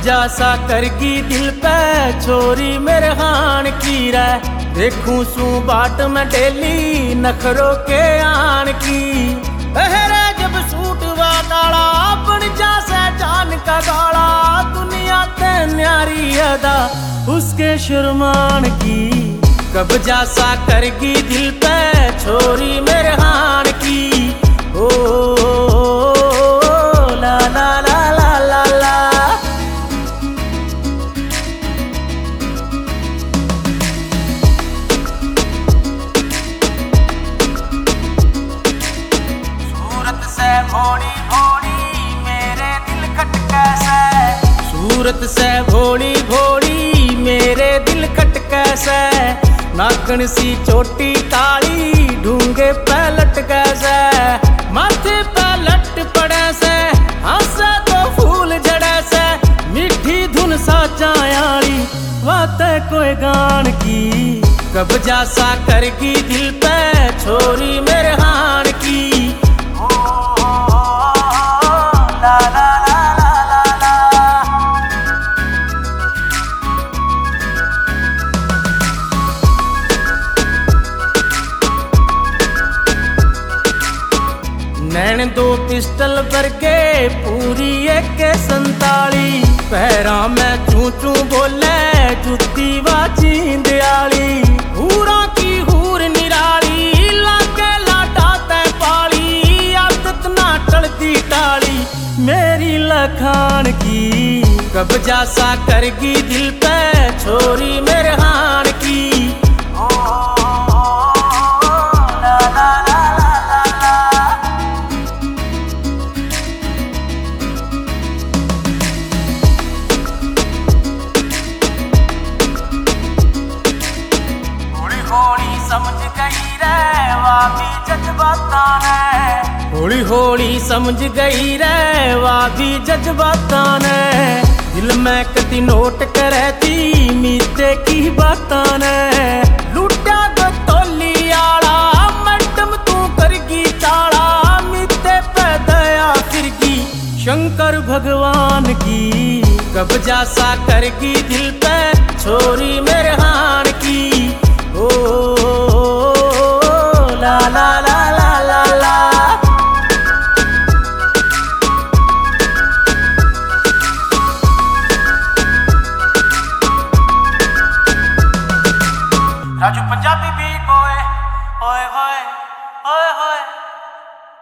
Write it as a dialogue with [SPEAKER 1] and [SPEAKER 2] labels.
[SPEAKER 1] कब्जा सा करगी दिल पे छोरी मेरे हान की रे। देखूं सू बाट में डेली नखरों के आन की। पहरे जब सूट वा काला बन जा से जान का गाला। दुनिया ते न्यारी अदा उसके शर्मान की। कब्जा सा करगी दिल पे छोरी मेरे हान की। ओ ला ला ला ला ला ला। सूरत से भोली भोली मेरे दिल खटका से। सूरत से भोली भोली मेरे दिल खटका से। नाकन सी चोटी काली ढूंगे पे लटके से। माथे पे लट पड़े से हंसे तो फूल जड़े से। मीठी धुन सा चायाली बातें कोई गान की। कब्जा सा करगी दिल पे छोरी मेरे हान की। ला ला ला ला ला ला। नैन दो पिस्टल वर्गे पूरी एक 47। पैरा में चू चू बोले जुत्ती बाची दयाली। हूरा की हूर निराली लाके लाटा ते पाली। आदत ना टलती टाली मेरी लखान की। कब्जा सा करगी दिल पे छोरी मेरे हान की। ला ला ला ला ला ला। हौली समझ गई रे वा भी जज्बातां ने। हौली हौली समझ गई रे वा भी जज्बातां ने। दिल में कदी नोट करे थी मीते की बातां ने। लुटा दो तोली आला मैडम तू करगी चाला। मीते पे दया फिरगी शंकर भगवान की। कब्जा सा करगी दिल पे छोरी मेरे हान की। ओ ला ला ला ला ला ला। राजू पंजाबी बीट बॉय ओए होए ओए होए।